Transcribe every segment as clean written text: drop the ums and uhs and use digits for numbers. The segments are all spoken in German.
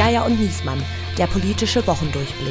Geier und Niesmann, der politische Wochendurchblick.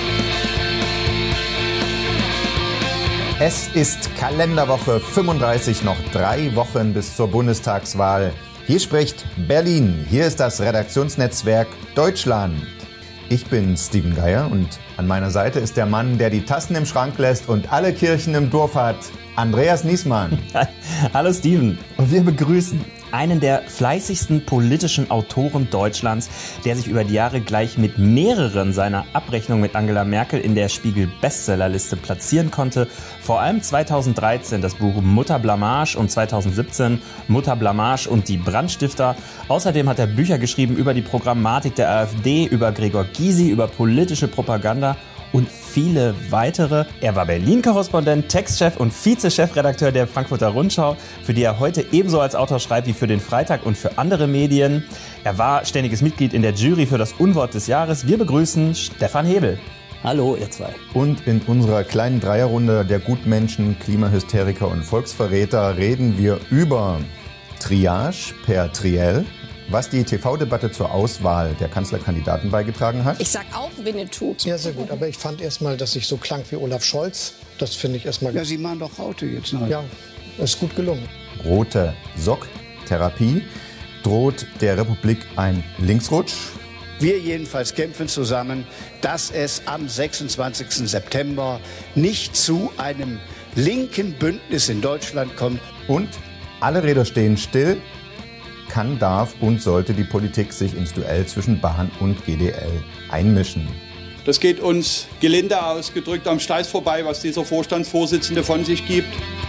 Es ist Kalenderwoche 35, noch 3 Wochen bis zur Bundestagswahl. Hier spricht Berlin, hier ist das Redaktionsnetzwerk Deutschland. Ich bin Steven Geier und an meiner Seite ist der Mann, der die Tassen im Schrank lässt und alle Kirchen im Dorf hat, Andreas Niesmann. Hallo Steven, und wir begrüßen einen der fleißigsten politischen Autoren Deutschlands, der sich über die Jahre gleich mit mehreren seiner Abrechnungen mit Angela Merkel in der Spiegel-Bestsellerliste platzieren konnte. Vor allem 2013 das Buch Mutter Blamage und 2017 Mutter Blamage und die Brandstifter. Außerdem hat er Bücher geschrieben über die Programmatik der AfD, über Gregor Gysi, über politische Propaganda und viele weitere. Er war Berlin-Korrespondent, Textchef und Vize-Chefredakteur der Frankfurter Rundschau, für die er heute ebenso als Autor schreibt wie für den Freitag und für andere Medien. Er war ständiges Mitglied in der Jury für das Unwort des Jahres. Wir begrüßen Stefan Hebel. Hallo, ihr zwei. Und in unserer kleinen Dreierrunde der Gutmenschen, Klimahysteriker und Volksverräter reden wir über Triage per Triell, was die TV-Debatte zur Auswahl der Kanzlerkandidaten beigetragen hat. Ich sag auch Winnetou. Ja, sehr gut. Aber ich fand erstmal, dass ich so klang wie Olaf Scholz. Das finde ich erstmal... Ja, Sie machen doch Raute jetzt noch. Ja, ist gut gelungen. Rote Sock-Therapie. Droht der Republik ein Linksrutsch? Wir jedenfalls kämpfen zusammen, dass es am 26. September nicht zu einem linken Bündnis in Deutschland kommt. Und alle Räder stehen still. Kann, darf und sollte die Politik sich ins Duell zwischen Bahn und GDL einmischen. Das geht uns gelinde ausgedrückt am Steiß vorbei, was dieser Vorstandsvorsitzende von sich gibt.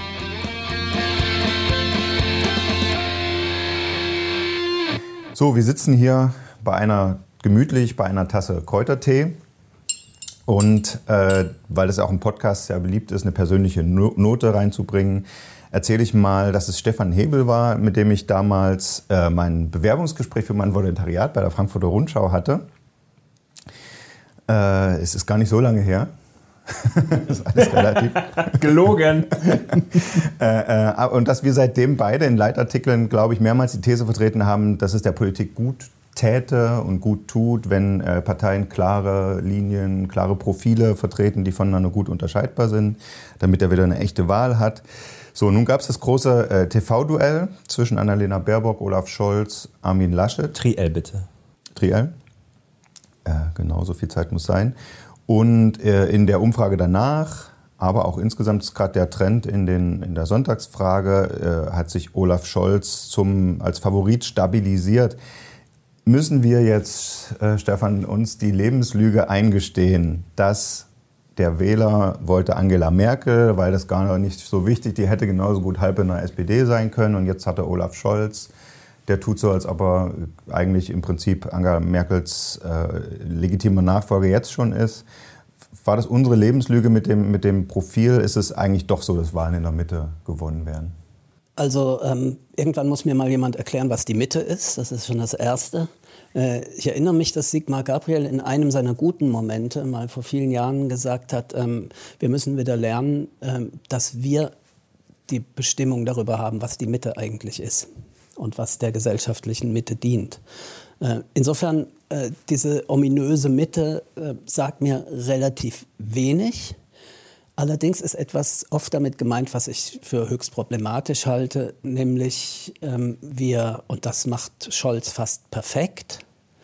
So, wir sitzen hier gemütlich bei einer Tasse Kräutertee. Und weil es auch im Podcast sehr beliebt ist, eine persönliche Note reinzubringen, erzähle ich mal, dass es Stefan Hebel war, mit dem ich damals mein Bewerbungsgespräch für mein Volontariat bei der Frankfurter Rundschau hatte. Es ist gar nicht so lange her. Das ist alles relativ gelogen. Und dass wir seitdem beide in Leitartikeln, glaube ich, mehrmals die These vertreten haben, dass es der Politik gut täte und gut tut, wenn Parteien klare Linien, klare Profile vertreten, die voneinander gut unterscheidbar sind, damit er wieder eine echte Wahl hat. So, nun gab es das große TV-Duell zwischen Annalena Baerbock, Olaf Scholz, Armin Laschet. Triell bitte. Triell? Genau, so viel Zeit muss sein. Und in der Umfrage danach, aber auch insgesamt ist gerade der Trend in der Sonntagsfrage, hat sich Olaf Scholz als Favorit stabilisiert. Müssen wir jetzt, Stefan, uns die Lebenslüge eingestehen, dass der Wähler wollte Angela Merkel, weil das gar nicht so wichtig, die hätte genauso gut halb in der SPD sein können, und jetzt hat er Olaf Scholz, der tut so, als ob er eigentlich im Prinzip Angela Merkels legitimer Nachfolger jetzt schon ist. War das unsere Lebenslüge mit dem Profil? Ist es eigentlich doch so, dass Wahlen in der Mitte gewonnen werden? Also irgendwann muss mir mal jemand erklären, was die Mitte ist. Das ist schon das Erste. Ich erinnere mich, dass Sigmar Gabriel in einem seiner guten Momente mal vor vielen Jahren gesagt hat, wir müssen wieder lernen, dass wir die Bestimmung darüber haben, was die Mitte eigentlich ist und was der gesellschaftlichen Mitte dient. Insofern, diese ominöse Mitte sagt mir relativ wenig. Allerdings ist etwas oft damit gemeint, was ich für höchst problematisch halte, nämlich und das macht Scholz fast perfekt,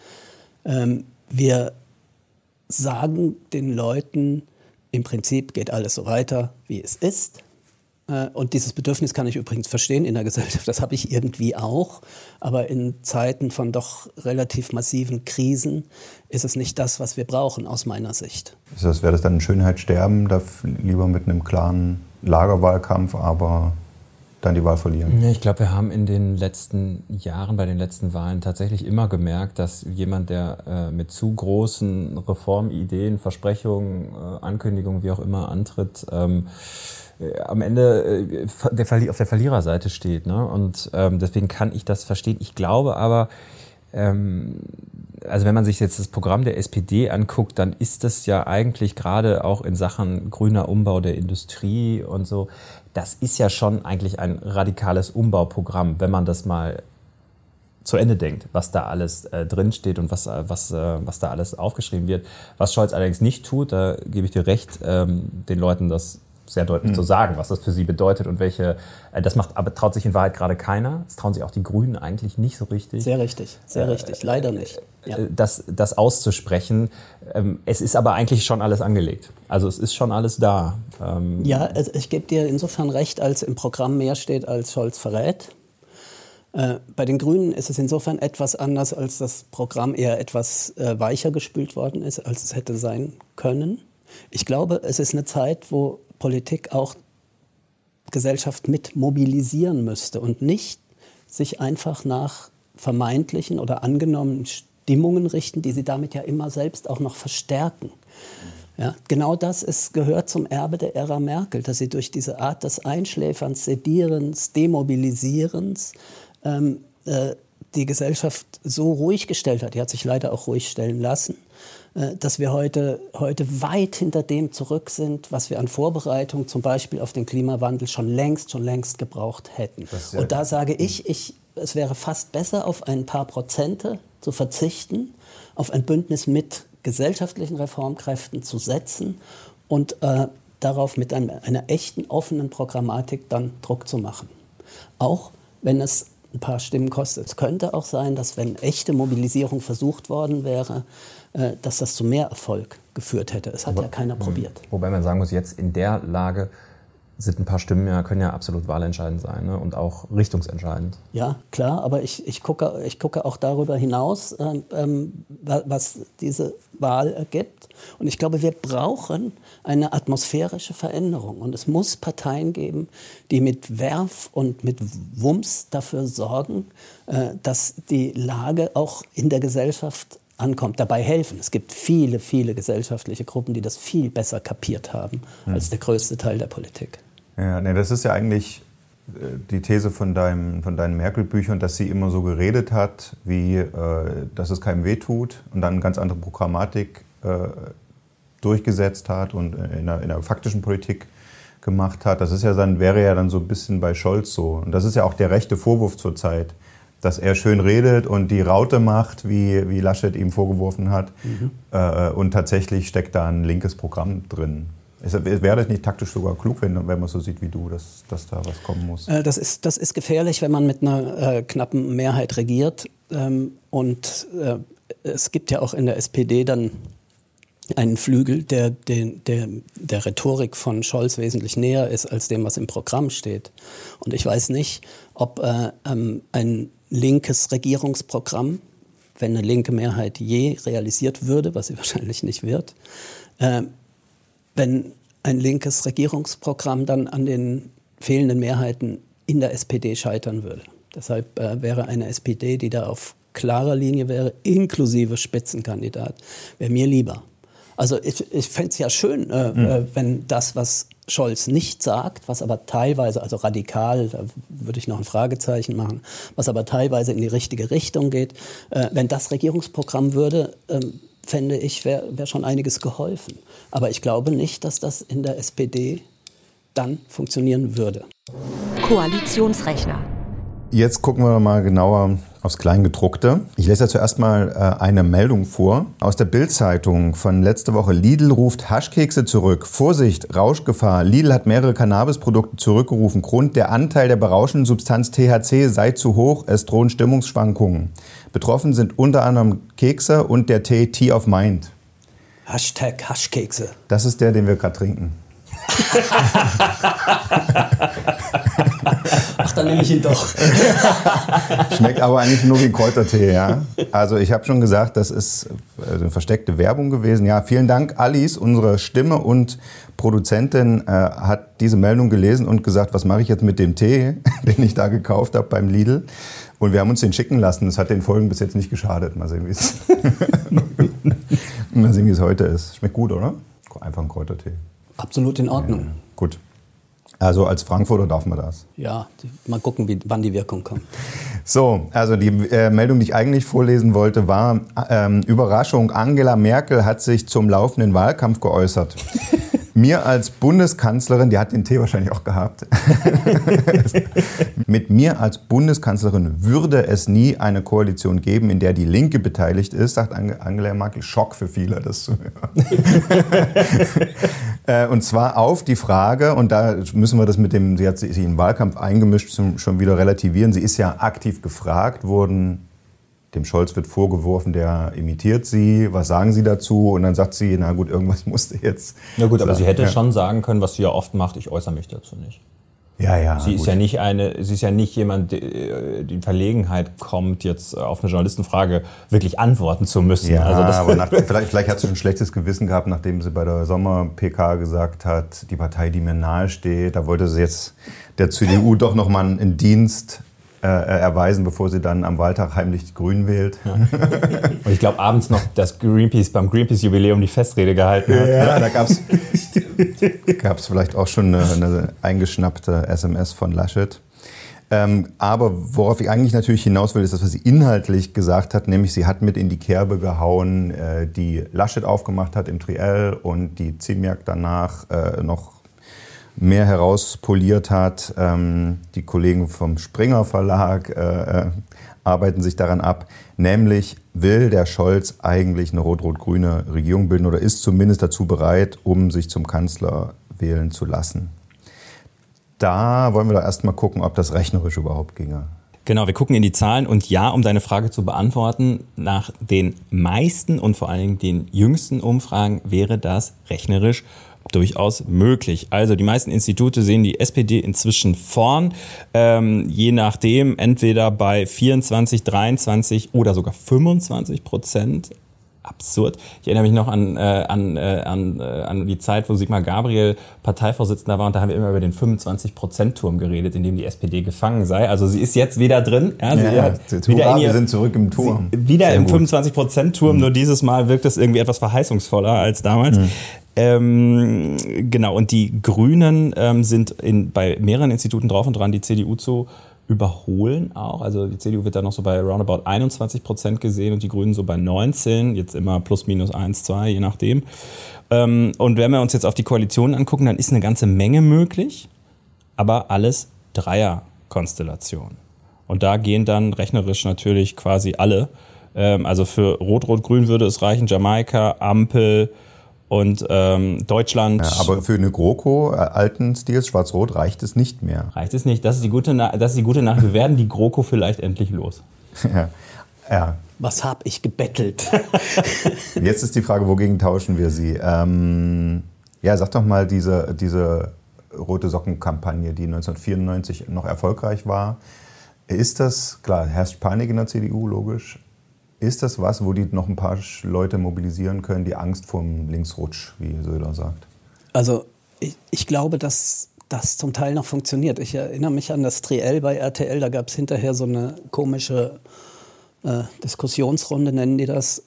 wir sagen den Leuten, im Prinzip geht alles so weiter, wie es ist. Und dieses Bedürfnis kann ich übrigens verstehen in der Gesellschaft, das habe ich irgendwie auch. Aber in Zeiten von doch relativ massiven Krisen ist es nicht das, was wir brauchen, aus meiner Sicht. Wäre das dann ein Schönheitssterben, lieber mit einem klaren Lagerwahlkampf, aber dann die Wahl verlieren? Ich glaube, wir haben in den letzten Jahren, bei den letzten Wahlen tatsächlich immer gemerkt, dass jemand, der mit zu großen Reformideen, Versprechungen, Ankündigungen, wie auch immer antritt, am Ende auf der Verliererseite steht, ne? Und deswegen kann ich das verstehen. Ich glaube aber, also wenn man sich jetzt das Programm der SPD anguckt, dann ist das ja eigentlich gerade auch in Sachen grüner Umbau der Industrie und so, das ist ja schon eigentlich ein radikales Umbauprogramm, wenn man das mal zu Ende denkt, was da alles drinsteht und was da alles aufgeschrieben wird. Was Scholz allerdings nicht tut, da gebe ich dir recht, den Leuten das sehr deutlich zu sagen, was das für sie bedeutet und welche, aber traut sich in Wahrheit gerade keiner. Das trauen sich auch die Grünen eigentlich nicht so richtig. Sehr richtig, leider nicht. Ja. Das auszusprechen. Es ist aber eigentlich schon alles angelegt. Also es ist schon alles da. Ja, also ich gebe dir insofern recht, als im Programm mehr steht, als Scholz verrät. Bei den Grünen ist es insofern etwas anders, als das Programm eher etwas weicher gespült worden ist, als es hätte sein können. Ich glaube, es ist eine Zeit, wo Politik auch Gesellschaft mit mobilisieren müsste und nicht sich einfach nach vermeintlichen oder angenommenen Stimmungen richten, die sie damit ja immer selbst auch noch verstärken. Ja, genau das gehört zum Erbe der Ära Merkel, dass sie durch diese Art des Einschläferns, Sedierens, Demobilisierens die Gesellschaft so ruhig gestellt hat. Die hat sich leider auch ruhig stellen lassen, dass wir heute weit hinter dem zurück sind, was wir an Vorbereitung zum Beispiel auf den Klimawandel schon längst gebraucht hätten. Und da sage ich, es wäre fast besser, auf ein paar Prozente zu verzichten, auf ein Bündnis mit gesellschaftlichen Reformkräften zu setzen und darauf mit einer echten, offenen Programmatik dann Druck zu machen. Auch wenn es ein paar Stimmen kostet. Es könnte auch sein, dass wenn echte Mobilisierung versucht worden wäre, dass das zu mehr Erfolg geführt hätte. Es hat ja keiner probiert. Wobei man sagen muss, jetzt in der Lage sind ein paar Stimmen können ja absolut wahlentscheidend sein, ne? Und auch richtungsentscheidend. Ja, klar, aber ich gucke auch darüber hinaus, was diese Wahl ergibt. Und ich glaube, wir brauchen eine atmosphärische Veränderung. Und es muss Parteien geben, die mit Werf und mit Wumms dafür sorgen, dass die Lage auch in der Gesellschaft ankommt, dabei helfen. Es gibt viele, viele gesellschaftliche Gruppen, die das viel besser kapiert haben als der größte Teil der Politik. Ja, nee, das ist ja eigentlich die These von deinen Merkel-Büchern, dass sie immer so geredet hat, wie dass es keinem wehtut und dann eine ganz andere Programmatik durchgesetzt hat und in der faktischen Politik gemacht hat. Das ist ja wäre ja dann so ein bisschen bei Scholz so. Und das ist ja auch der rechte Vorwurf zurzeit, dass er schön redet und die Raute macht, wie Laschet ihm vorgeworfen hat. Und tatsächlich steckt da ein linkes Programm drin. Wäre das nicht taktisch sogar klug, wenn man so sieht wie du, dass da was kommen muss? Das ist gefährlich, wenn man mit einer knappen Mehrheit regiert. Und es gibt ja auch in der SPD dann einen Flügel, der Rhetorik von Scholz wesentlich näher ist als dem, was im Programm steht. Und ich weiß nicht, ob ein linkes Regierungsprogramm, wenn eine linke Mehrheit je realisiert würde, was sie wahrscheinlich nicht wird, wenn ein linkes Regierungsprogramm dann an den fehlenden Mehrheiten in der SPD scheitern würde. Deshalb wäre eine SPD, die da auf klarer Linie wäre, inklusive Spitzenkandidat, wäre mir lieber. Also ich fände es ja schön, wenn das, was Scholz nicht sagt, was aber teilweise, also radikal, da würde ich noch ein Fragezeichen machen, was aber teilweise in die richtige Richtung geht, wenn das Regierungsprogramm würde, fände ich, wäre schon einiges geholfen. Aber ich glaube nicht, dass das in der SPD dann funktionieren würde. Koalitionsrechner. Jetzt gucken wir mal genauer aufs Kleingedruckte. Ich lese ja zuerst mal eine Meldung vor aus der Bild-Zeitung von letzte Woche. Lidl ruft Haschkekse zurück. Vorsicht, Rauschgefahr. Lidl hat mehrere Cannabisprodukte zurückgerufen. Grund: der Anteil der berauschenden Substanz THC sei zu hoch. Es drohen Stimmungsschwankungen. Betroffen sind unter anderem Kekse und der Tee Tea of Mind. Hashtag Haschkekse. Das ist der, den wir gerade trinken. Ach, dann nehme ich ihn doch. Schmeckt aber eigentlich nur wie ein Kräutertee, ja. Also ich habe schon gesagt, das ist eine versteckte Werbung gewesen. Ja, vielen Dank, Alice, unsere Stimme und Produzentin, hat diese Meldung gelesen und gesagt, was mache ich jetzt mit dem Tee, den ich da gekauft habe beim Lidl. Und wir haben uns den schicken lassen. Das hat den Folgen bis jetzt nicht geschadet. Mal sehen, wie es heute ist. Schmeckt gut, oder? Einfach ein Kräutertee. Absolut in Ordnung. Ja, gut. Also als Frankfurter darf man das. Ja, mal gucken, wann die Wirkung kommt. So, also die Meldung, die ich eigentlich vorlesen wollte, war Überraschung. Angela Merkel hat sich zum laufenden Wahlkampf geäußert. mir als Bundeskanzlerin, die hat den Tee wahrscheinlich auch gehabt, mit mir als Bundeskanzlerin würde es nie eine Koalition geben, in der die Linke beteiligt ist, sagt Angela Merkel. Schock für viele, das zu hören. Und zwar auf die Frage, und da müssen wir das mit dem, sie hat sich in den Wahlkampf eingemischt, schon wieder relativieren. Sie ist ja aktiv gefragt worden. Dem Scholz wird vorgeworfen, der imitiert sie. Was sagen Sie dazu? Und dann sagt sie, na gut, irgendwas musste jetzt. Na gut, aber sagen. sie hätte schon sagen können, was sie ja oft macht, ich äußere mich dazu nicht. Ja. Sie ist ja nicht jemand, der in Verlegenheit kommt, jetzt auf eine Journalistenfrage wirklich antworten zu müssen. Ja, also das aber vielleicht hat sie ein schlechtes Gewissen gehabt, nachdem sie bei der Sommer-PK gesagt hat, die Partei, die mir nahe steht, da wollte sie jetzt der CDU doch noch mal einen Dienst erweisen, bevor sie dann am Wahltag heimlich die Grünen wählt. Ja. Und ich glaube abends noch, dass Greenpeace beim Greenpeace-Jubiläum die Festrede gehalten hat. Ja, da gab es vielleicht auch schon eine eingeschnappte SMS von Laschet. Aber worauf ich eigentlich natürlich hinaus will, ist das, was sie inhaltlich gesagt hat, nämlich sie hat mit in die Kerbe gehauen, die Laschet aufgemacht hat im Triell und die Ziemiak danach noch mehr herauspoliert hat. Die Kollegen vom Springer Verlag arbeiten sich daran ab. Nämlich will der Scholz eigentlich eine rot-rot-grüne Regierung bilden oder ist zumindest dazu bereit, um sich zum Kanzler wählen zu lassen. Da wollen wir doch erst mal gucken, ob das rechnerisch überhaupt ginge. Genau, wir gucken in die Zahlen und ja, um deine Frage zu beantworten, nach den meisten und vor allen Dingen den jüngsten Umfragen wäre das rechnerisch durchaus möglich. Also die meisten Institute sehen die SPD inzwischen vorn, je nachdem entweder bei 24, 23 oder sogar 25%. Absurd. Ich erinnere mich noch an die Zeit, wo Sigmar Gabriel Parteivorsitzender war und da haben wir immer über den 25%-Turm geredet, in dem die SPD gefangen sei. Also sie ist jetzt wieder drin. Ja, wir sind zurück im Turm. Wieder im 25%-Turm, nur dieses Mal wirkt es irgendwie etwas verheißungsvoller als damals. Genau, und die Grünen sind bei mehreren Instituten drauf und dran, die CDU zu überholen auch. Also die CDU wird da noch so bei roundabout 21% gesehen und die Grünen so bei 19%, jetzt immer plus minus 1, 2, je nachdem. Und wenn wir uns jetzt auf die Koalitionen angucken, dann ist eine ganze Menge möglich, aber alles Dreierkonstellationen. Und da gehen dann rechnerisch natürlich quasi alle. Also für Rot-Rot-Grün würde es reichen, Jamaika, Ampel und Deutschland. Ja, aber für eine GroKo alten Stils Schwarz-Rot reicht es nicht mehr. Reicht es nicht. Das ist die gute Nachricht. Wir werden die GroKo vielleicht endlich los. Ja. Was hab ich gebettelt? Jetzt ist die Frage, wogegen tauschen wir sie? Sag doch mal, diese Rote Socken-Kampagne, die 1994 noch erfolgreich war. Ist das, klar, herrscht Panik in der CDU, logisch. Ist das was, wo die noch ein paar Leute mobilisieren können, die Angst vor dem Linksrutsch, wie Söder sagt? Also ich glaube, dass das zum Teil noch funktioniert. Ich erinnere mich an das Triell bei RTL, da gab es hinterher so eine komische Diskussionsrunde, nennen die das,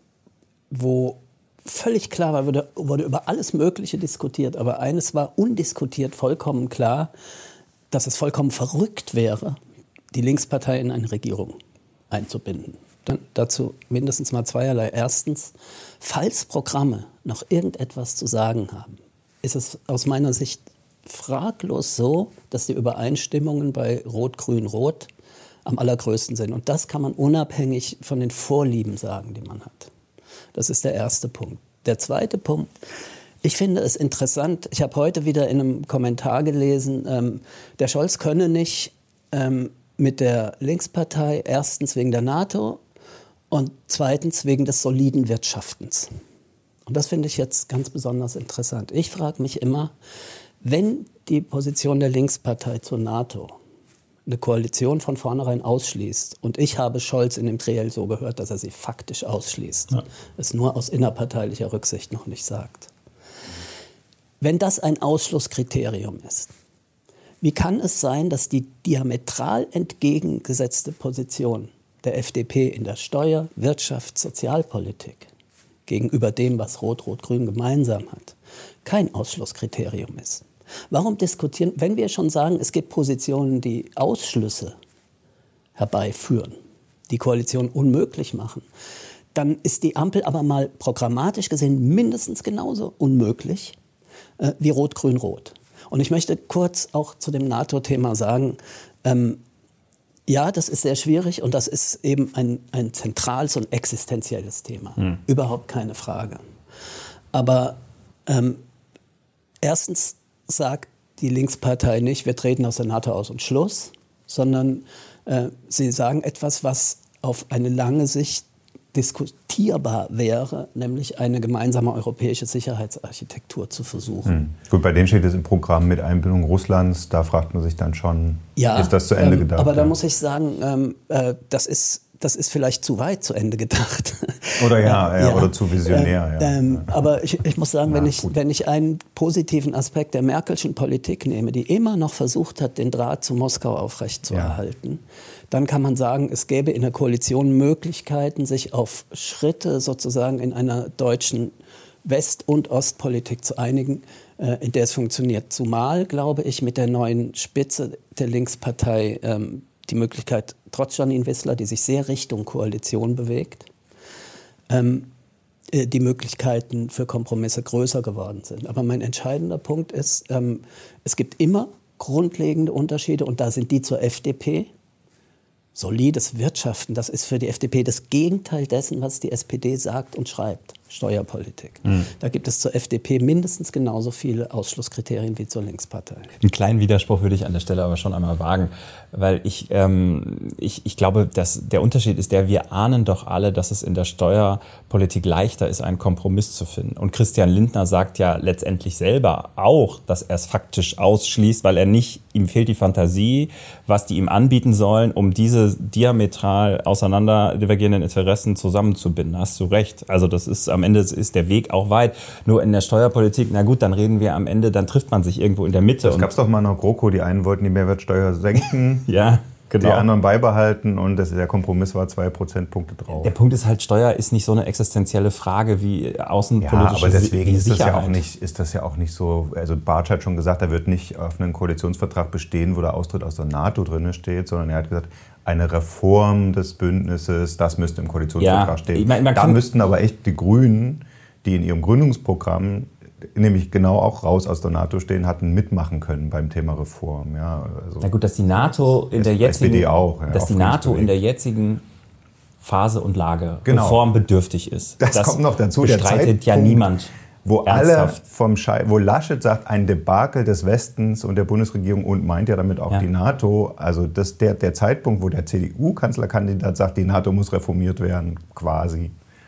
wo völlig klar war, wurde über alles Mögliche diskutiert, aber eines war undiskutiert vollkommen klar, dass es vollkommen verrückt wäre, die Linkspartei in eine Regierung einzubinden. Dann dazu mindestens mal zweierlei. Erstens, falls Programme noch irgendetwas zu sagen haben, ist es aus meiner Sicht fraglos so, dass die Übereinstimmungen bei Rot-Grün-Rot am allergrößten sind. Und das kann man unabhängig von den Vorlieben sagen, die man hat. Das ist der erste Punkt. Der zweite Punkt, ich finde es interessant, ich habe heute wieder in einem Kommentar gelesen, der Scholz könne nicht mit der Linkspartei, erstens wegen der NATO und zweitens wegen des soliden Wirtschaftens. Und das finde ich jetzt ganz besonders interessant. Ich frage mich immer, wenn die Position der Linkspartei zur NATO eine Koalition von vornherein ausschließt, und ich habe Scholz in dem Triell so gehört, dass er sie faktisch ausschließt, es nur aus innerparteilicher Rücksicht noch nicht sagt. Wenn das ein Ausschlusskriterium ist, wie kann es sein, dass die diametral entgegengesetzte Position der FDP in der Steuer-, Wirtschafts-, Sozialpolitik gegenüber dem, was Rot-Rot-Grün gemeinsam hat, kein Ausschlusskriterium ist? Warum diskutieren, wenn wir schon sagen, es gibt Positionen, die Ausschlüsse herbeiführen, die Koalition unmöglich machen, dann ist die Ampel aber mal programmatisch gesehen mindestens genauso unmöglich wie Rot-Grün-Rot. Und ich möchte kurz auch zu dem NATO-Thema sagen, ja, das ist sehr schwierig und das ist eben ein zentrales und existenzielles Thema. Überhaupt keine Frage. Aber erstens sagt die Linkspartei nicht, wir treten aus der NATO aus und Schluss, sondern sie sagen etwas, was auf eine lange Sicht diskutierbar wäre, nämlich eine gemeinsame europäische Sicherheitsarchitektur zu versuchen. Gut, bei denen steht es im Programm mit Einbindung Russlands, da fragt man sich dann schon, ist das zu Ende gedacht? Aber da muss ich sagen, das ist vielleicht zu weit zu Ende gedacht. Oder oder zu visionär. Aber ich muss sagen, wenn ich einen positiven Aspekt der Merkelschen Politik nehme, die immer noch versucht hat, den Draht zu Moskau aufrechtzuerhalten, dann kann man sagen, es gäbe in der Koalition Möglichkeiten, sich auf Schritte sozusagen in einer deutschen West- und Ostpolitik zu einigen, in der es funktioniert. Zumal, glaube ich, mit der neuen Spitze der Linkspartei die Möglichkeit, trotz Janine Wissler, die sich sehr Richtung Koalition bewegt, die Möglichkeiten für Kompromisse größer geworden sind. Aber mein entscheidender Punkt ist, es gibt immer grundlegende Unterschiede und da sind die zur FDP. Solides Wirtschaften, das ist für die FDP das Gegenteil dessen, was die SPD sagt und schreibt. Steuerpolitik. Da gibt es zur FDP mindestens genauso viele Ausschlusskriterien wie zur Linkspartei. Einen kleinen Widerspruch würde ich an der Stelle aber schon einmal wagen, weil ich glaube, dass der Unterschied ist wir ahnen doch alle, dass es in der Steuerpolitik leichter ist, einen Kompromiss zu finden. Und Christian Lindner sagt ja letztendlich selber auch, dass er es faktisch ausschließt, weil ihm fehlt die Fantasie, was die ihm anbieten sollen, um diese diametral auseinander divergierenden Interessen zusammenzubinden. Hast du recht. Also das ist am Ende ist der Weg auch weit. Nur in der Steuerpolitik, na gut, dann reden wir am Ende, dann trifft man sich irgendwo in der Mitte. Es gab doch mal noch GroKo, die einen wollten die Mehrwertsteuer senken, ja, genau. Die anderen beibehalten und der Kompromiss war 2 Prozentpunkte drauf. Der Punkt ist halt, Steuer ist nicht so eine existenzielle Frage wie außenpolitische aber deswegen ist Sicherheit. das ja auch nicht so, also Bartsch hat schon gesagt, er wird nicht auf einen Koalitionsvertrag bestehen, wo der Austritt aus der NATO drin steht, sondern er hat gesagt, eine Reform des Bündnisses, das müsste im Koalitionsvertrag stehen. Da müssten aber echt die Grünen, die in ihrem Gründungsprogramm nämlich genau auch raus aus der NATO stehen, hatten mitmachen können beim Thema Reform. Ja, also na gut, dass die NATO in der jetzigen, in der jetzigen Phase und Lage reformbedürftig ist. Das kommt noch dazu. Bestreitet ja niemand. Wo wo Laschet sagt, ein Debakel des Westens und der Bundesregierung und meint ja damit auch die NATO. Also der Zeitpunkt, wo der CDU-Kanzlerkandidat sagt, die NATO muss reformiert werden, quasi.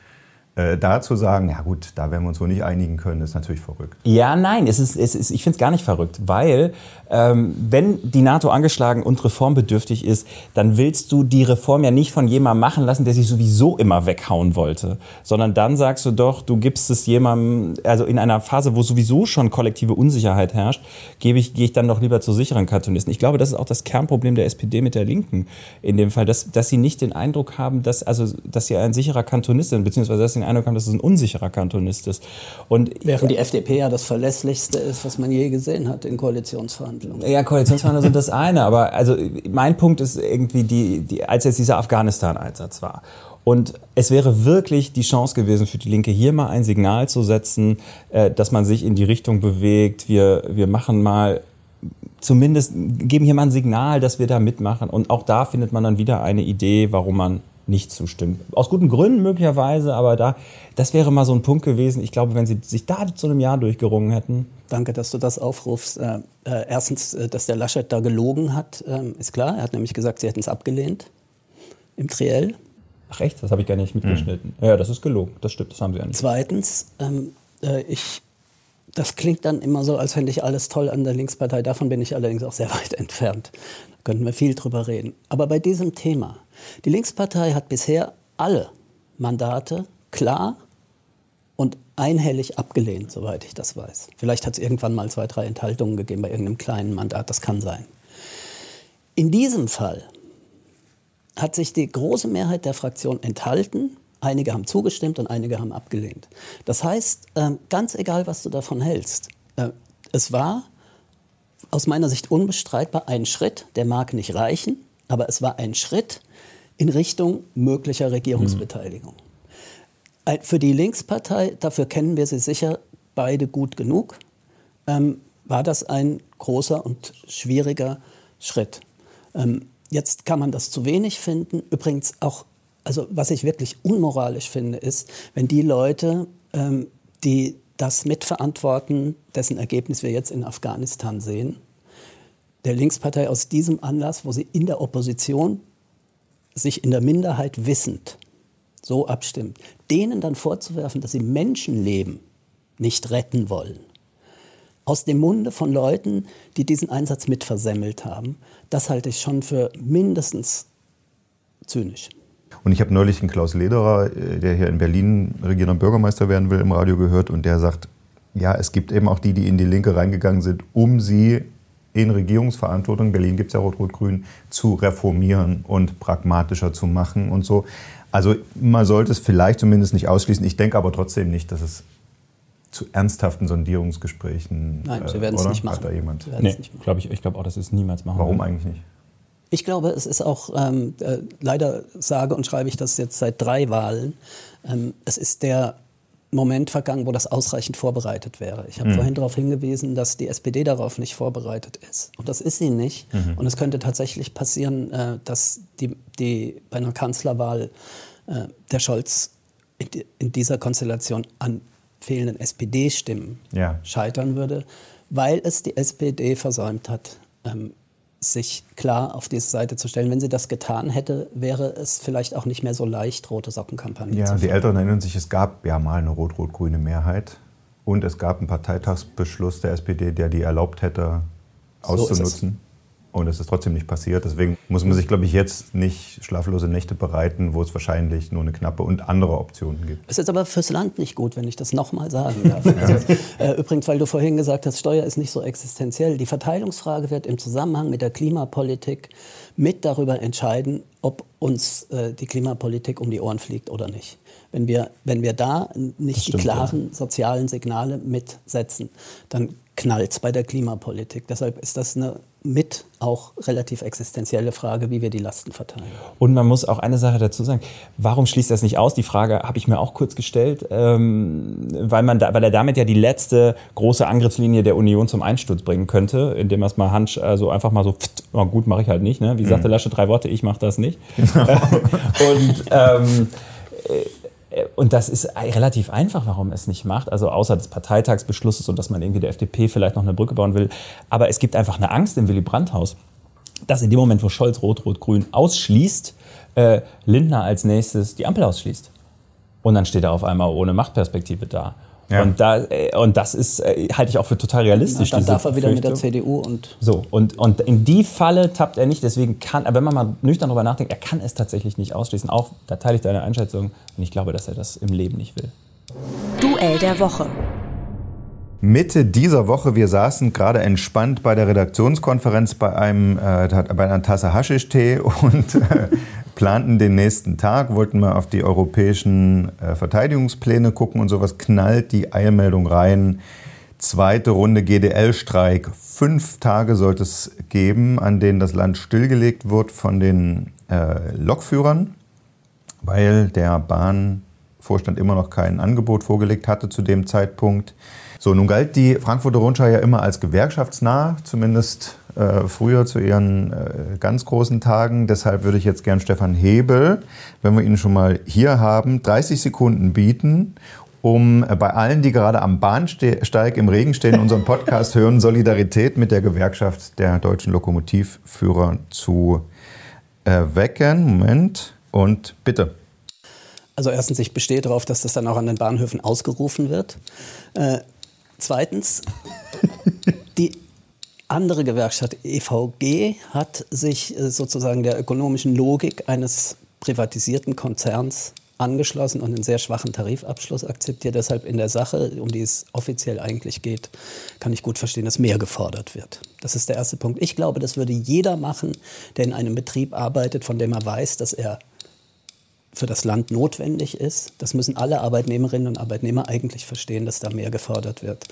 Da zu sagen, ja gut, da werden wir uns wohl nicht einigen können, ist natürlich verrückt. Ja, nein, ich finde es gar nicht verrückt, weil wenn die NATO angeschlagen und reformbedürftig ist, dann willst du die Reform ja nicht von jemandem machen lassen, der sich sowieso immer weghauen wollte, sondern dann sagst du doch, du gibst es jemandem, also in einer Phase, wo sowieso schon kollektive Unsicherheit herrscht, gehe ich dann doch lieber zu sicheren Kantonisten. Ich glaube, das ist auch das Kernproblem der SPD mit der Linken in dem Fall, dass sie nicht den Eindruck haben, dass sie ein sicherer Kantonist sind, beziehungsweise dass sie den Eindruck haben, dass es ein unsicherer Kantonist ist. Während die FDP ja das Verlässlichste ist, was man je gesehen hat in Koalitionsverhandlungen. Ja, Koalitionsverhandlungen sind das eine, aber also mein Punkt ist irgendwie als jetzt dieser Afghanistan-Einsatz war. Und es wäre wirklich die Chance gewesen für die Linke, hier mal ein Signal zu setzen, dass man sich in die Richtung bewegt. Wir machen mal zumindest, geben hier mal ein Signal, dass wir da mitmachen. Und auch da findet man dann wieder eine Idee, warum man nicht zustimmt. Aus guten Gründen möglicherweise, aber das wäre mal so ein Punkt gewesen. Ich glaube, wenn sie sich da zu einem Jahr durchgerungen hätten. Danke, dass du das aufrufst. Erstens, dass der Laschet da gelogen hat, ist klar. Er hat nämlich gesagt, sie hätten es abgelehnt im Triell. Ach echt? Das habe ich gar nicht mitgeschnitten. Ja, das ist gelogen. Das stimmt, das haben sie ja nicht. Zweitens, das klingt dann immer so, als fände ich alles toll an der Linkspartei. Davon bin ich allerdings auch sehr weit entfernt. Da könnten wir viel drüber reden. Aber bei diesem Thema, die Linkspartei hat bisher alle Mandate klar und einhellig abgelehnt, soweit ich das weiß. Vielleicht hat es irgendwann mal 2, 3 Enthaltungen gegeben bei irgendeinem kleinen Mandat, das kann sein. In diesem Fall hat sich die große Mehrheit der Fraktion enthalten. Einige haben zugestimmt und einige haben abgelehnt. Das heißt, ganz egal, was du davon hältst, es war aus meiner Sicht unbestreitbar ein Schritt, der mag nicht reichen, aber es war ein Schritt in Richtung möglicher Regierungsbeteiligung. Für die Linkspartei, dafür kennen wir sie sicher beide gut genug, war das ein großer und schwieriger Schritt. Jetzt kann man das zu wenig finden. Übrigens auch, also was ich wirklich unmoralisch finde, ist, wenn die Leute, die das mitverantworten, dessen Ergebnis wir jetzt in Afghanistan sehen, der Linkspartei aus diesem Anlass, wo sie in der Opposition sich in der Minderheit wissend so abstimmt, denen dann vorzuwerfen, dass sie Menschenleben nicht retten wollen, aus dem Munde von Leuten, die diesen Einsatz mitversemmelt haben, das halte ich schon für mindestens zynisch. Und ich habe neulich einen Klaus Lederer, der hier in Berlin regierender Bürgermeister werden will, im Radio gehört und der sagt, ja, es gibt eben auch die in die Linke reingegangen sind, um sie in Regierungsverantwortung, Berlin gibt es ja Rot-Rot-Grün, zu reformieren und pragmatischer zu machen und so. Also man sollte es vielleicht zumindest nicht ausschließen. Ich denke aber trotzdem nicht, dass es zu ernsthaften Sondierungsgesprächen... Nein, sie werden es nicht machen. Hat da jemand? Nee, ich glaube auch, dass sie es niemals machen. Warum eigentlich nicht? Ich glaube, es ist auch, leider sage und schreibe ich das jetzt seit 3 Wahlen, es ist der Moment vergangen, wo das ausreichend vorbereitet wäre. Ich habe vorhin darauf hingewiesen, dass die SPD darauf nicht vorbereitet ist. Und das ist sie nicht. Und es könnte tatsächlich passieren, dass die bei einer Kanzlerwahl der Scholz in dieser Konstellation an fehlenden SPD-Stimmen scheitern würde, weil es die SPD versäumt hat, sich klar auf diese Seite zu stellen. Wenn sie das getan hätte, wäre es vielleicht auch nicht mehr so leicht, rote Sockenkampagne zu fahren. Ja, die Älteren erinnern sich, es gab ja mal eine rot-rot-grüne Mehrheit und es gab einen Parteitagsbeschluss der SPD, der die erlaubt hätte, auszunutzen. Und es ist trotzdem nicht passiert. Deswegen muss man sich, glaube ich, jetzt nicht schlaflose Nächte bereiten, wo es wahrscheinlich nur eine knappe und andere Optionen gibt. Es ist aber fürs Land nicht gut, wenn ich das nochmal sagen darf. Also, übrigens, weil du vorhin gesagt hast, Steuer ist nicht so existenziell. Die Verteilungsfrage wird im Zusammenhang mit der Klimapolitik mit darüber entscheiden, ob uns die Klimapolitik um die Ohren fliegt oder nicht. Wenn wir da nicht die klaren sozialen Signale mitsetzen, dann knallt es bei der Klimapolitik. Deshalb ist das eine mit auch relativ existenzielle Frage, wie wir die Lasten verteilen. Und man muss auch eine Sache dazu sagen, warum schließt das nicht aus? Die Frage habe ich mir auch kurz gestellt, weil er damit ja die letzte große Angriffslinie der Union zum Einsturz bringen könnte, indem er es mal einfach mal so, oh gut, mache ich halt nicht. Ne? Wie sagte Laschet 3 Worte, ich mache das nicht. Und das ist relativ einfach, warum er es nicht macht, also außer des Parteitagsbeschlusses und dass man irgendwie der FDP vielleicht noch eine Brücke bauen will. Aber es gibt einfach eine Angst im Willy-Brandt-Haus, dass in dem Moment, wo Scholz Rot-Rot-Grün ausschließt, Lindner als nächstes die Ampel ausschließt. Und dann steht er auf einmal ohne Machtperspektive da. Ja. Und das ist, halte ich auch für total realistisch. Dann darf er wieder mit der CDU und... So, und in die Falle tappt er nicht, deswegen wenn man mal nüchtern darüber nachdenkt, er kann es tatsächlich nicht ausschließen. Auch, da teile ich deine Einschätzung und ich glaube, dass er das im Leben nicht will. Duell der Woche. Mitte dieser Woche, wir saßen gerade entspannt bei der Redaktionskonferenz bei einer Tasse Haschisch-Tee und planten den nächsten Tag, wollten mal auf die europäischen Verteidigungspläne gucken und sowas, knallt die Eilmeldung rein. 2. Runde GDL-Streik. 5 Tage sollte es geben, an denen das Land stillgelegt wird von den Lokführern, weil der Bahnvorstand immer noch kein Angebot vorgelegt hatte zu dem Zeitpunkt. So, nun galt die Frankfurter Rundschau ja immer als gewerkschaftsnah, zumindest früher zu ihren ganz großen Tagen. Deshalb würde ich jetzt gern Stefan Hebel, wenn wir ihn schon mal hier haben, 30 Sekunden bieten, um bei allen, die gerade am Bahnsteig im Regen stehen, unseren Podcast hören, Solidarität mit der Gewerkschaft der deutschen Lokomotivführer zu wecken. Moment, und bitte. Also erstens, ich bestehe darauf, dass das dann auch an den Bahnhöfen ausgerufen wird. Zweitens, die andere Gewerkschaft EVG hat sich sozusagen der ökonomischen Logik eines privatisierten Konzerns angeschlossen und einen sehr schwachen Tarifabschluss akzeptiert. Deshalb in der Sache, um die es offiziell eigentlich geht, kann ich gut verstehen, dass mehr gefordert wird. Das ist der erste Punkt. Ich glaube, das würde jeder machen, der in einem Betrieb arbeitet, von dem er weiß, dass er für das Land notwendig ist. Das müssen alle Arbeitnehmerinnen und Arbeitnehmer eigentlich verstehen, dass da mehr gefordert wird.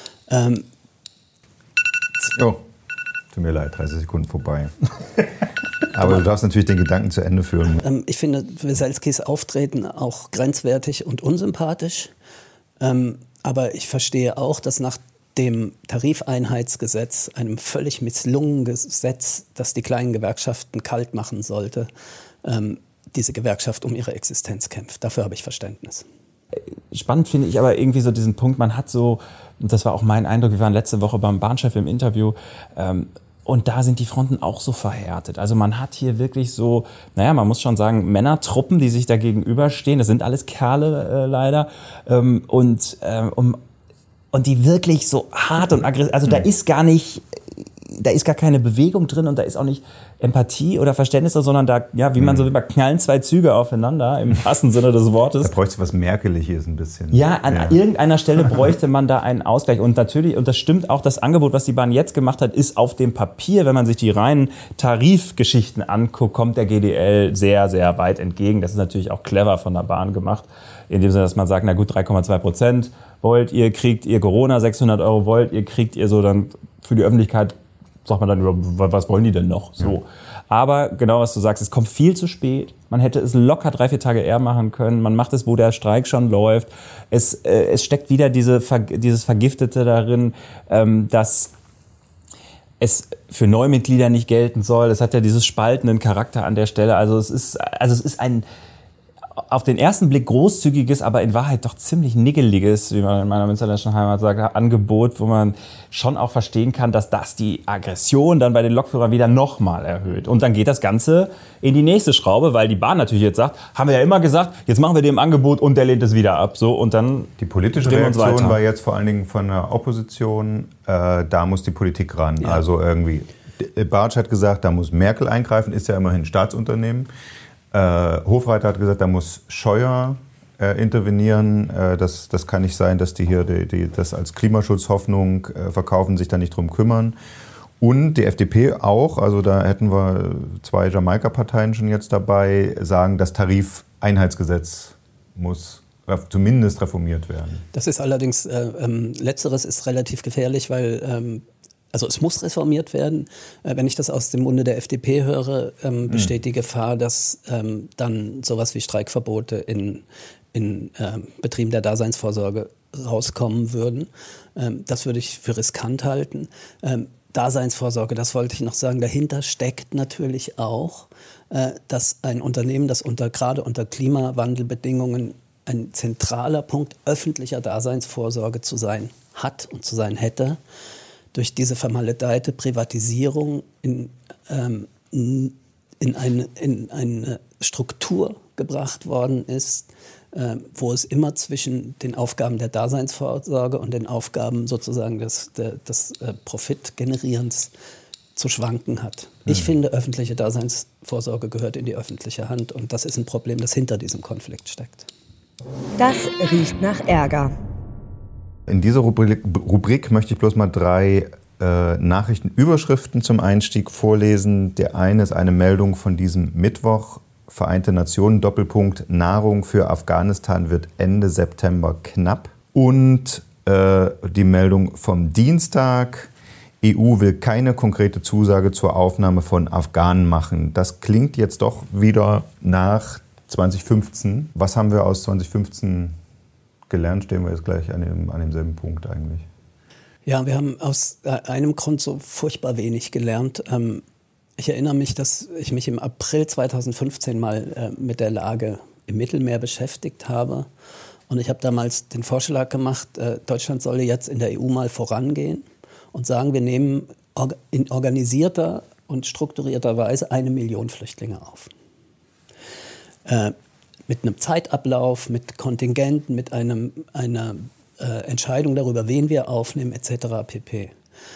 Oh, tut mir leid, 30 Sekunden vorbei. Aber du darfst natürlich den Gedanken zu Ende führen. Ich finde Weselskis Auftreten auch grenzwertig und unsympathisch. Aber ich verstehe auch, dass nach dem Tarifeinheitsgesetz, einem völlig misslungenen Gesetz, das die kleinen Gewerkschaften kalt machen sollte, diese Gewerkschaft um ihre Existenz kämpft. Dafür habe ich Verständnis. Spannend finde ich aber irgendwie so diesen Punkt, man hat so, und das war auch mein Eindruck, wir waren letzte Woche beim Bahnchef im Interview, und da sind die Fronten auch so verhärtet. Also man hat hier wirklich so, man muss schon sagen, Männertruppen, die sich da gegenüberstehen. Das sind alles Kerle leider. Und die wirklich so hart und aggressiv, also da ist gar keine Bewegung drin und da ist auch nicht Empathie oder Verständnis, sondern da, wie man so will, knallen zwei Züge aufeinander, im wahrsten Sinne des Wortes. Da bräuchte was Merkeliges ein bisschen. Ja, an irgendeiner Stelle bräuchte man da einen Ausgleich. Und natürlich, und das stimmt auch, das Angebot, was die Bahn jetzt gemacht hat, ist auf dem Papier, wenn man sich die reinen Tarifgeschichten anguckt, kommt der GDL sehr, sehr weit entgegen. Das ist natürlich auch clever von der Bahn gemacht, in dem Sinne, dass man sagt, na gut, 3,2% wollt ihr, kriegt ihr Corona, 600 € wollt ihr, kriegt ihr so dann für die Öffentlichkeit, sagt man dann, was wollen die denn noch? So. Aber genau, was du sagst, es kommt viel zu spät. Man hätte es locker 3-4 Tage eher machen können. Man macht es, wo der Streik schon läuft. Es steckt wieder dieses Vergiftete darin, dass es für Neumitglieder nicht gelten soll. Es hat ja dieses spaltenden Charakter an der Stelle. Also es ist ein auf den ersten Blick großzügiges, aber in Wahrheit doch ziemlich niggeliges, wie man in meiner münsterländischen Heimat sagt, Angebot, wo man schon auch verstehen kann, dass das die Aggression dann bei den Lokführern wieder nochmal erhöht. Und dann geht das Ganze in die nächste Schraube, weil die Bahn natürlich jetzt sagt, haben wir ja immer gesagt, jetzt machen wir dem Angebot und der lehnt es wieder ab. So, und dann die politische Reaktion war jetzt vor allen Dingen von der Opposition, da muss die Politik ran. Ja. Also irgendwie, Bartsch hat gesagt, da muss Merkel eingreifen, ist ja immerhin Staatsunternehmen. Hofreiter hat gesagt, da muss Scheuer intervenieren. Das kann nicht sein, dass die hier das als Klimaschutzhoffnung verkaufen, sich da nicht drum kümmern. Und die FDP auch, also da hätten wir 2 Jamaika-Parteien schon jetzt dabei, sagen, das Tarifeinheitsgesetz muss zumindest reformiert werden. Das ist allerdings, Letzteres ist relativ gefährlich, weil also es muss reformiert werden. Wenn ich das aus dem Munde der FDP höre, besteht die Gefahr, dass dann sowas wie Streikverbote in Betrieben der Daseinsvorsorge rauskommen würden. Das würde ich für riskant halten. Daseinsvorsorge, das wollte ich noch sagen, dahinter steckt natürlich auch, dass ein Unternehmen, das gerade unter Klimawandelbedingungen ein zentraler Punkt öffentlicher Daseinsvorsorge zu sein hat und zu sein hätte, durch diese vermaledeite Privatisierung in eine Struktur gebracht worden ist, wo es immer zwischen den Aufgaben der Daseinsvorsorge und den Aufgaben sozusagen des Profitgenerierens zu schwanken hat. Ich finde, öffentliche Daseinsvorsorge gehört in die öffentliche Hand und das ist ein Problem, das hinter diesem Konflikt steckt. Das riecht nach Ärger. In dieser Rubrik möchte ich bloß mal 3 Nachrichtenüberschriften zum Einstieg vorlesen. Der eine ist eine Meldung von diesem Mittwoch. Vereinte Nationen, Doppelpunkt, Nahrung für Afghanistan wird Ende September knapp. Und die Meldung vom Dienstag. EU will keine konkrete Zusage zur Aufnahme von Afghanen machen. Das klingt jetzt doch wieder nach 2015. Was haben wir aus 2015 gelernt? Stehen wir jetzt gleich an demselben Punkt eigentlich. Ja, wir haben aus einem Grund so furchtbar wenig gelernt. Ich erinnere mich, dass ich mich im April 2015 mal mit der Lage im Mittelmeer beschäftigt habe. Und ich habe damals den Vorschlag gemacht, Deutschland solle jetzt in der EU mal vorangehen und sagen, wir nehmen in organisierter und strukturierter Weise 1 Million Flüchtlinge auf. Mit einem Zeitablauf, mit Kontingenten, mit einer Entscheidung darüber, wen wir aufnehmen, etc. pp.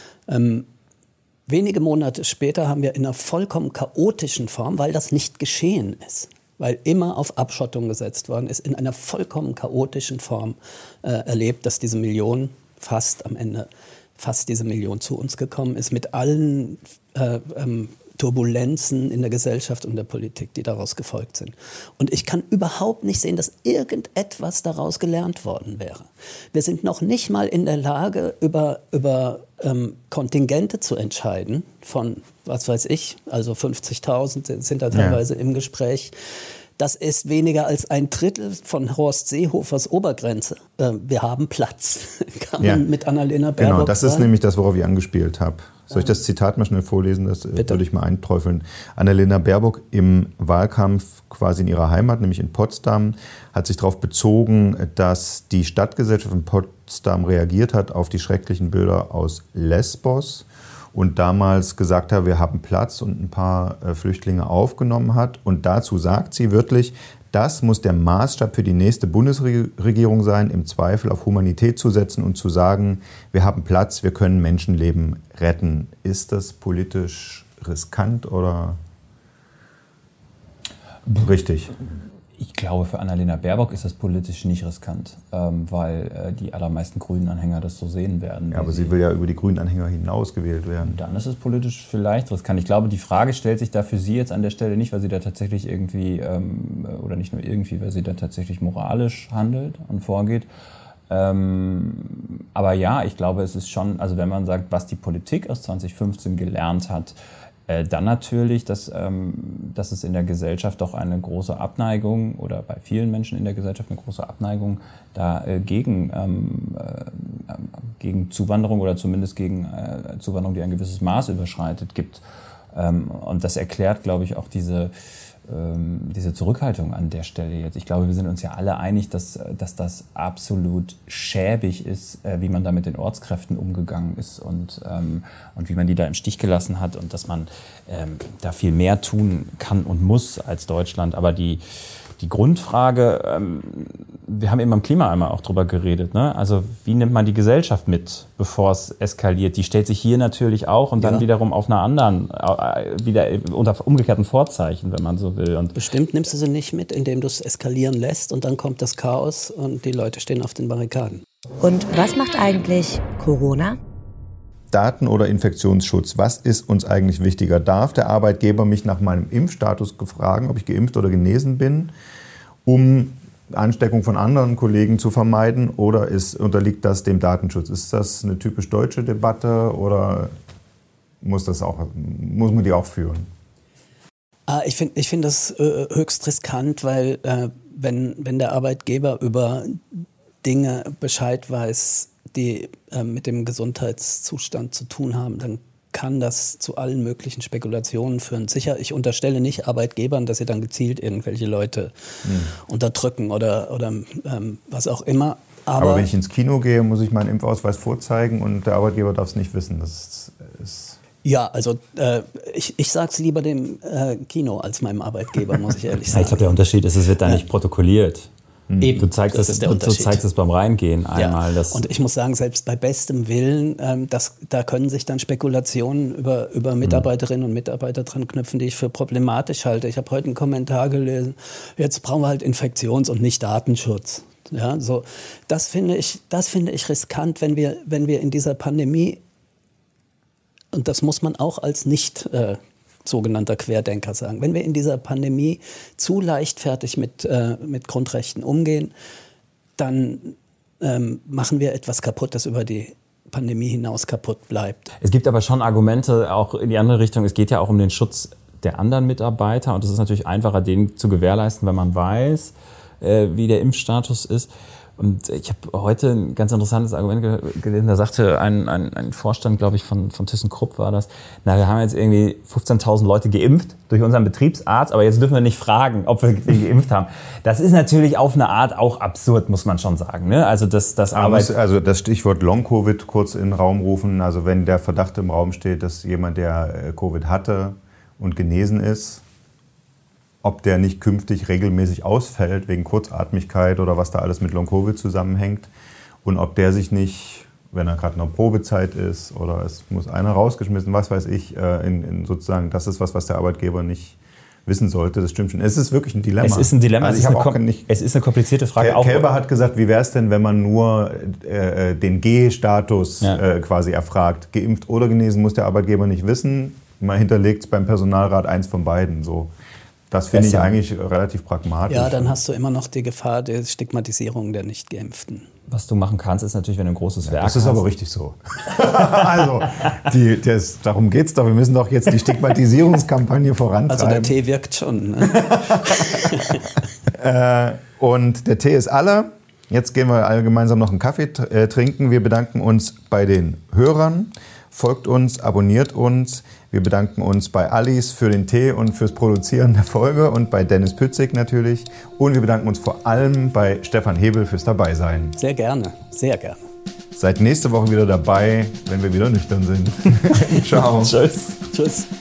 Wenige Monate später haben wir in einer vollkommen chaotischen Form, weil das nicht geschehen ist, weil immer auf Abschottung gesetzt worden ist, in einer vollkommen chaotischen Form erlebt, dass diese Million am Ende diese Million zu uns gekommen ist, mit allen Turbulenzen in der Gesellschaft und der Politik, die daraus gefolgt sind. Und ich kann überhaupt nicht sehen, dass irgendetwas daraus gelernt worden wäre. Wir sind noch nicht mal in der Lage, über Kontingente zu entscheiden von, was weiß ich, also 50.000 sind da teilweise im Gespräch, das ist weniger als 1/3 von Horst Seehofers Obergrenze. Wir haben Platz, kann man mit Annalena Baerbock Genau, das sagen. ist nämlich das, worauf ich angespielt habe. Soll ich das Zitat mal schnell vorlesen? Das würde ich mal einträufeln. Annalena Baerbock im Wahlkampf quasi in ihrer Heimat, nämlich in Potsdam, hat sich darauf bezogen, dass die Stadtgesellschaft in Potsdam reagiert hat auf die schrecklichen Bilder aus Lesbos und damals gesagt hat, wir haben Platz und ein paar Flüchtlinge aufgenommen hat. Und dazu sagt sie wörtlich, das muss der Maßstab für die nächste Bundesregierung sein, im Zweifel auf Humanität zu setzen und zu sagen, wir haben Platz, wir können Menschenleben retten. Ist das politisch riskant oder richtig? Ich glaube, für Annalena Baerbock ist das politisch nicht riskant, weil die allermeisten Grünen-Anhänger das so sehen werden. Ja, aber sie will ja über die Grünen-Anhänger hinaus gewählt werden. Dann ist es politisch vielleicht riskant. Ich glaube, die Frage stellt sich da für sie jetzt an der Stelle nicht, weil sie da tatsächlich irgendwie, oder nicht nur irgendwie, weil sie da tatsächlich moralisch handelt und vorgeht. Aber ja, ich glaube, es ist schon, also wenn man sagt, was die Politik aus 2015 gelernt hat, dann natürlich, dass es in der Gesellschaft doch eine große Abneigung oder bei vielen Menschen in der Gesellschaft eine große Abneigung gegen Zuwanderung oder zumindest gegen Zuwanderung, die ein gewisses Maß überschreitet, gibt. Und das erklärt, glaube ich, auch diese Zurückhaltung an der Stelle jetzt. Ich glaube, wir sind uns ja alle einig, dass das absolut schäbig ist, wie man da mit den Ortskräften umgegangen ist und wie man die da im Stich gelassen hat und dass man da viel mehr tun kann und muss als Deutschland. Aber die Grundfrage, wir haben eben beim Klima einmal auch drüber geredet, ne? Also wie nimmt man die Gesellschaft mit, bevor es eskaliert? Die stellt sich hier natürlich auch und dann wiederum auf einer anderen, wieder unter umgekehrten Vorzeichen, wenn man so will. Und bestimmt nimmst du sie nicht mit, indem du es eskalieren lässt und dann kommt das Chaos und die Leute stehen auf den Barrikaden. Und was macht eigentlich Corona? Daten- oder Infektionsschutz, was ist uns eigentlich wichtiger? Darf der Arbeitgeber mich nach meinem Impfstatus fragen, ob ich geimpft oder genesen bin, um Ansteckung von anderen Kollegen zu vermeiden, oder unterliegt das dem Datenschutz? Ist das eine typisch deutsche Debatte oder muss man die auch führen? Ich finde das höchst riskant, weil wenn der Arbeitgeber über Dinge Bescheid weiß, die mit dem Gesundheitszustand zu tun haben, dann kann das zu allen möglichen Spekulationen führen. Sicher, ich unterstelle nicht Arbeitgebern, dass sie dann gezielt irgendwelche Leute unterdrücken oder was auch immer. Aber wenn ich ins Kino gehe, muss ich meinen Impfausweis vorzeigen und der Arbeitgeber darf es nicht wissen. Das ist ja, also ich sage es lieber dem Kino als meinem Arbeitgeber, muss ich ehrlich sagen. Ich glaube, der Unterschied ist, es wird da nicht protokolliert. Eben, du zeigst es beim Reingehen einmal. Ja. Und ich muss sagen, selbst bei bestem Willen, da können sich dann Spekulationen über Mitarbeiterinnen und Mitarbeiter dran knüpfen, die ich für problematisch halte. Ich habe heute einen Kommentar gelesen, jetzt brauchen wir halt Infektions- und nicht Datenschutz. Ja, so, das finde ich riskant, wenn wir in dieser Pandemie, und das muss man auch als nicht sogenannter Querdenker sagen. Wenn wir in dieser Pandemie zu leichtfertig mit Grundrechten umgehen, dann machen wir etwas kaputt, das über die Pandemie hinaus kaputt bleibt. Es gibt aber schon Argumente auch in die andere Richtung. Es geht ja auch um den Schutz der anderen Mitarbeiter und es ist natürlich einfacher, den zu gewährleisten, wenn man weiß, wie der Impfstatus ist. Und ich habe heute ein ganz interessantes Argument gelesen, da sagte ein Vorstand, glaube ich, von ThyssenKrupp war das, wir haben jetzt irgendwie 15.000 Leute geimpft durch unseren Betriebsarzt, aber jetzt dürfen wir nicht fragen, ob wir die geimpft haben. Das ist natürlich auf eine Art auch absurd, muss man schon sagen. Ne? Also das Stichwort Long-Covid kurz in den Raum rufen, also wenn der Verdacht im Raum steht, dass jemand, der Covid hatte und genesen ist, ob der nicht künftig regelmäßig ausfällt wegen Kurzatmigkeit oder was da alles mit Long-Covid zusammenhängt und ob der sich nicht, wenn er gerade in der Probezeit ist oder es muss einer rausgeschmissen, was weiß ich, sozusagen, das ist was der Arbeitgeber nicht wissen sollte. Das stimmt schon. Es ist wirklich ein Dilemma. Es ist ein Dilemma. Also es ist eine komplizierte Frage. Kälber hat gesagt, wie wäre es denn, wenn man nur den G-Status quasi erfragt? Geimpft oder genesen muss der Arbeitgeber nicht wissen. Man hinterlegt es beim Personalrat eins von beiden so. Das finde ich eigentlich relativ pragmatisch. Ja, dann hast du immer noch die Gefahr der Stigmatisierung der Nicht-Geimpften. Was du machen kannst, ist natürlich, wenn du ein großes Werk hast. Das ist aber richtig so. Also, darum geht es doch. Wir müssen doch jetzt die Stigmatisierungskampagne vorantreiben. Also der Tee wirkt schon. Ne? Und der Tee ist alle. Jetzt gehen wir alle gemeinsam noch einen Kaffee trinken. Wir bedanken uns bei den Hörern. Folgt uns, abonniert uns. Wir bedanken uns bei Alice für den Tee und fürs Produzieren der Folge und bei Dennis Pützig natürlich. Und wir bedanken uns vor allem bei Stefan Hebel fürs Dabeisein. Sehr gerne, sehr gerne. Seid nächste Woche wieder dabei, wenn wir wieder nüchtern sind. Ciao. Tschüss. Tschüss.